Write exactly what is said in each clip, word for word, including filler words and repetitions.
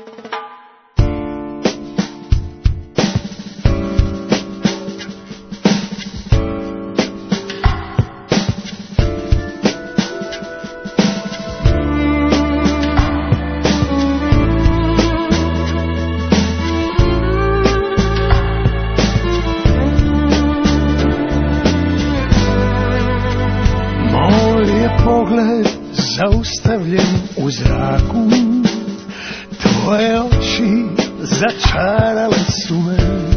Pogled zaustavljen u zraku, tvoje oči začarale su me,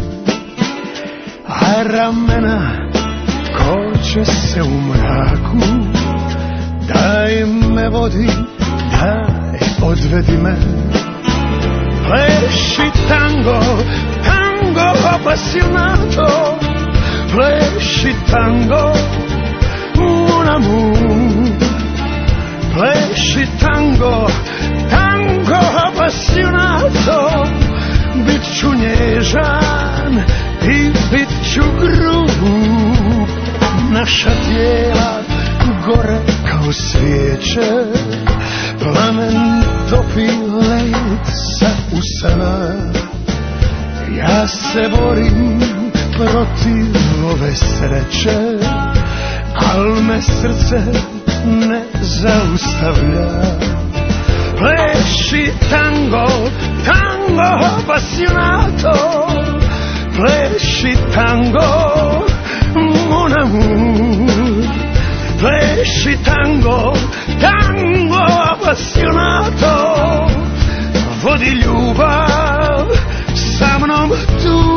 a ramena koče se u mraku. Daj me vodi, daj odvedi me, pleši tango, tango appassionato, pleši tango, mon amour. Pleši tango, tango appassionato, bit ću nježan i bit ću grub. Naša tijela gore kao svijeće, plamen topi led sa usana. Ja se borim protiv ove sreće, al me srce ne zaustavlja. Pleši tango, tango appassionato, pleši tango, mon amour. Pleši tango, tango appassionato, vodi ljubav sa mnom tu.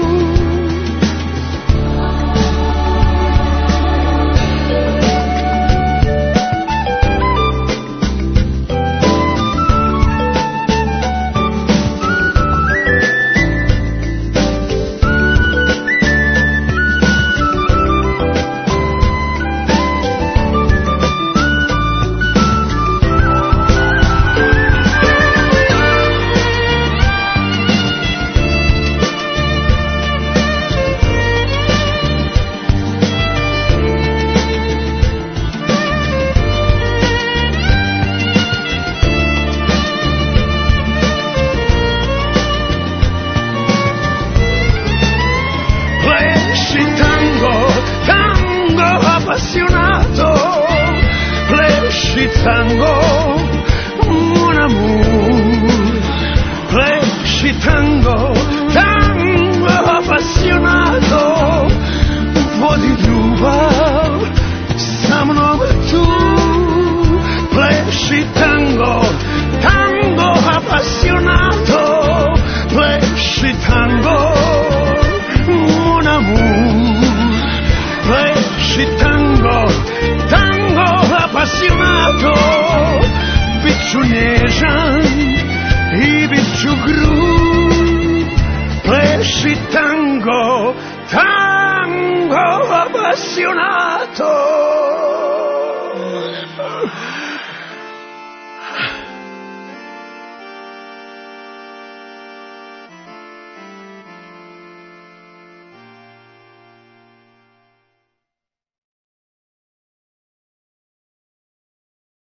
Tango, mon amour, pleši tango, tango appassionato, vodi ljubav sa mnom tu. Pleši tango, tango appassionato, pleši tango, mon amour, pleši tango, tango appassionato, bit ću nježan i bit ću grub. Pleši tango, tango appassionato.